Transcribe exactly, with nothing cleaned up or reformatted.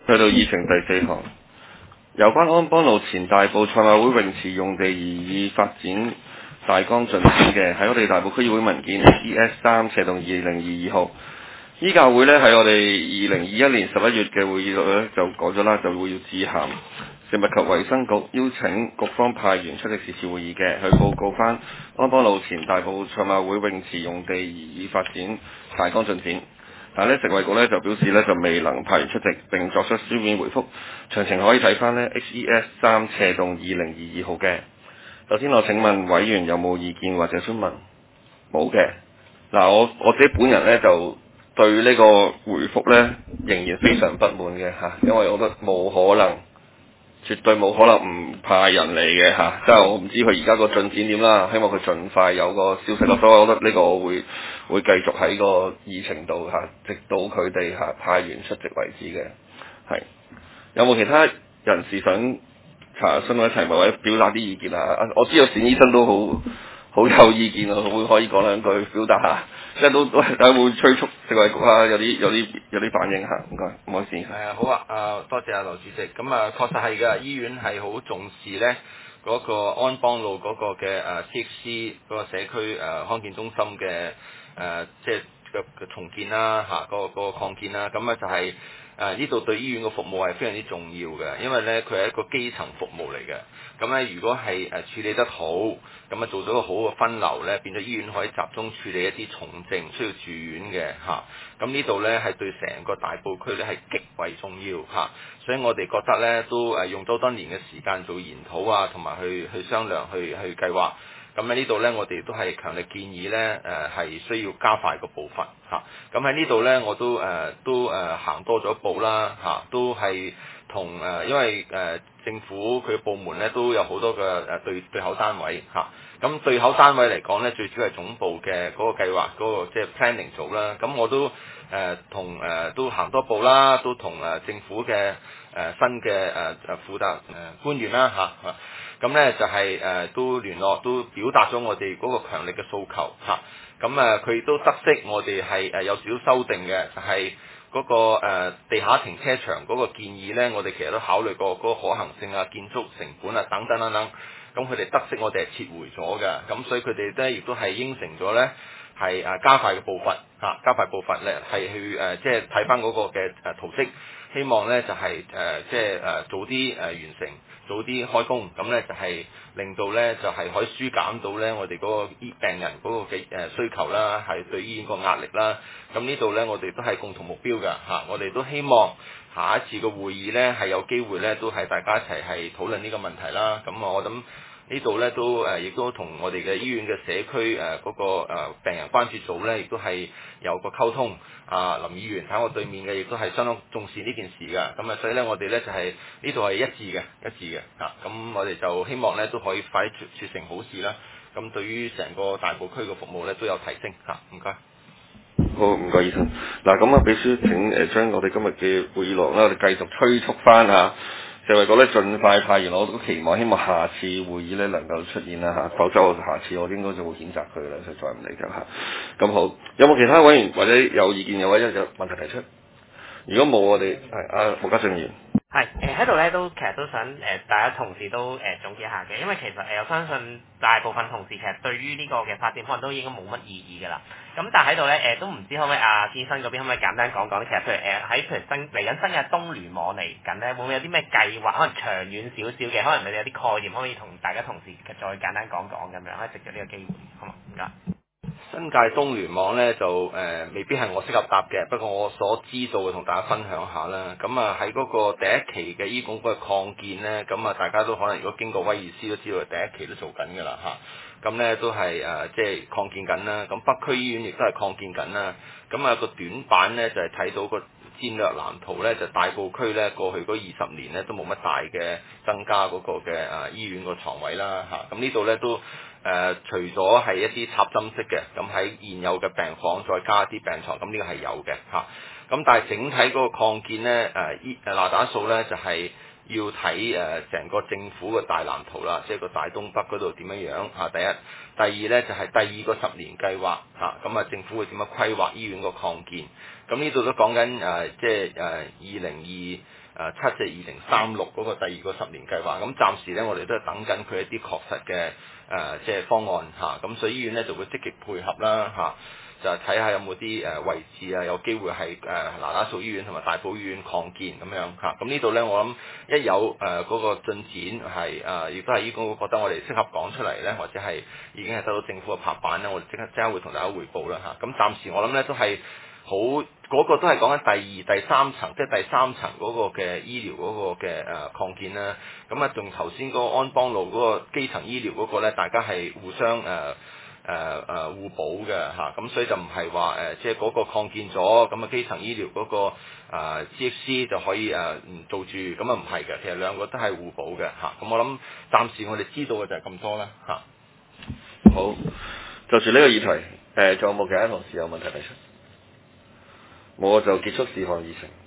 去到議程第四項，有關安邦路前大埔賽馬會泳池用地擬議發展大綱進展嘅，喺我哋大埔區議會文件 S E S 三斜洞二零二二號。醫教會呢，喺我哋二零二一年十一月嘅會議度呢，就講咗啦，就會要致函食物及衛生局，邀請局方派員出席是次會議嘅，去報告翻安邦路前大埔賽馬會泳池用地擬議發展大綱進展。但係咧，食衞局咧就表示咧就未能派員出席並作出書面回覆，詳情可以睇翻呢 H E S 三斜洞二零二二號嘅。首先我請問委員有冇意見或者詢問？冇嘅。嗱，我我自己本人咧就對呢個回覆咧仍然非常不滿嘅嚇，因為我覺得冇可能，絕對冇可能唔派人嚟嘅嚇，即係我唔知佢而家個進展點啦，希望佢盡快有個消息咯。所以我覺得呢個我會會繼續喺個議程度嚇，直到佢哋嚇派員出席為止嘅。係有冇其他人士想查詢或者提問或者表達啲意見啊？我知道冼醫生都好好有意見啊，會可以講兩句表達下，即係都都大家會催促食衞局啊，有啲有啲有啲反應嚇，唔該，唔好意思。 係啊，好啊，啊多謝阿劉主席。咁啊，確實係嘅，醫院係好重視咧嗰個安邦路嗰個嘅誒 C X C 嗰個社區誒康健中心嘅誒即係嘅嘅重建啦嚇，嗰個嗰個擴建啦。咁啊就係誒呢度對醫院嘅服務係非常之重要嘅，因為咧佢係一個基層服務嚟嘅。咁咧如果係誒處理得好，咁啊做咗個好嘅分流咧，變咗醫院可以集中處理一啲重症需要住院嘅嚇。咁呢度咧係對成個大埔區咧係極為重要嚇，所以我哋覺得咧都誒用多多年嘅時間做研討啊，同埋去去商量去去計劃。咁喺呢度咧，我哋都係強烈建議咧誒係需要加快個步伐嚇。咁喺呢度咧，我都誒、呃、都誒、呃、行多咗一步啦嚇，都係同誒因為誒、呃、政府佢部門咧都有好多嘅誒對對口單位嚇。咁對口單位嚟講咧，最主要係總部嘅嗰個計劃嗰、嗰個即係 planning 組啦。咁我都誒同誒都行多步啦，都同誒政府嘅誒、呃、新嘅誒誒負責誒官員啦嚇。咁、啊、咧就係、是、誒、呃、都聯絡，都表達咗我哋嗰個強力嘅訴求嚇。咁啊佢都得悉我哋係誒有少少修訂嘅，就係、是、嗰、那個、呃、地下停車場嗰個建議咧，我哋其實都考慮過嗰個可行性啊、建築成本啊等等等等。咁佢哋得悉我哋係撤回咗嘅，咁所以佢哋咧亦都係應承咗咧，係誒加快嘅步伐嚇，加快步伐咧係去誒即係睇翻嗰個嘅誒圖則，希望咧就係誒即係誒早啲誒完成，早啲開工，咁咧就係令到咧就係可以舒減到咧我哋嗰個醫病人嗰個嘅誒需求啦，係對醫院個壓力啦。咁呢度咧我哋都係共同目標㗎嚇，我哋都希望下一次嘅會議咧係有機會咧都係大家一齊係討論呢個問題啦。咁我諗。呢度咧都誒，亦都同我哋嘅醫院嘅社區誒嗰個誒病人關注組咧，亦都係有個溝通。啊，林議員喺我對面嘅，亦都係相當重視呢件事㗎。咁啊，所以咧，我哋咧就係呢度係一致嘅，一致嘅嚇。咁我哋就希望咧都可以快啲促成好事啦。咁對於成個大埔區嘅服務咧都有提升嚇。唔該。 好，唔該，醫生。嗱，咁啊，秘書請誒將我哋今日嘅會議內容咧，我哋繼續催促翻嚇，就係覺得盡快派員，我都期望希望下次會議咧能夠出現啦嚇，否則我下次我應該就會譴責佢啦，就再唔理㗎嚇。咁好，有冇其他委員或者有意見有或者有問題提出？如果冇，我哋係阿毛家俊議員。 係誒喺度咧，都其實都想誒、呃、大家同事都誒、呃、總結下嘅，因為其實誒、呃、我相信大部分同事其實對於呢個嘅發展可能都應該冇乜異議㗎啦。咁但係喺度咧誒都唔知可唔可以阿先生嗰邊可唔可以簡單講講，其實譬如誒喺譬如新嚟緊新嘅東聯網嚟緊咧，會唔會有啲咩計劃？可能長遠少少嘅，可能你哋有啲概念可以同大家同事再簡單講講咁樣，可以藉住呢個機會，好嘛？唔該。 新界東聯網咧就誒、呃、未必係我適合答嘅，不過我所知道嘅同大家分享下啦。咁啊喺嗰個第一期嘅醫管局嘅擴建咧，咁啊大家都可能如果經過威爾斯都知道第一期都做緊㗎啦嚇。咁咧都係誒即係擴建緊啦。咁北區醫院亦都係擴建緊啦。咁啊個短板咧就係、是、睇到個戰略藍圖咧，就大埔區咧過去嗰二十年咧都冇乜大嘅增加嗰個嘅誒、啊、醫院個床位啦嚇。咁、啊、呢度咧都。誒、呃、除咗係一啲插針式嘅，咁喺現有嘅病房再加一啲病床，咁呢個係有嘅嚇。咁、啊、但係整體嗰個擴建咧，誒醫誒嗱打數咧就係、是、要睇誒成個政府嘅大藍圖啦，即係個大東北嗰度點樣樣嚇。第一，第二咧就係、是、第二個十年計劃嚇，咁啊政府會點樣規劃醫院個擴建？咁呢度都講緊誒，即係誒二零二。 誒七至二零三六嗰個第二個十年計劃。咁暫時咧，我哋都係等緊佢一啲確實嘅誒、呃、即係方案嚇。咁、啊、水醫院咧就會積極配合啦嚇。啊就係睇下有冇啲誒位置啊，有機會係誒那打素醫院同埋大埔醫院擴建咁樣嚇。咁呢度咧，我諗一有誒嗰、呃那個進展係誒，亦、呃、都係醫管局覺得我哋適合講出嚟咧，或者係已經係得到政府嘅拍板咧，我哋即刻即刻會同大家匯報啦嚇。咁、啊、暫時我諗咧都係好嗰個都係講緊第二、第三層，即係第三層嗰個嘅醫療嗰個嘅誒、呃、擴建啦。咁啊，仲頭先嗰個安邦路嗰個基層醫療嗰個咧，大家係互相誒。呃誒誒、呃呃、互補嘅嚇，咁、啊、所以就唔係話誒，即係嗰個擴建咗，咁啊基層醫療嗰、那個、呃、G X C 就可以誒、呃、做住，咁啊唔係嘅，其實兩個都係互補嘅嚇。咁、啊、我諗暫時我哋知道嘅就係咁多啦嚇。啊、 好，就住呢個議題，誒、呃、仲有冇其他同事有問題提出？冇，我就結束事項議程。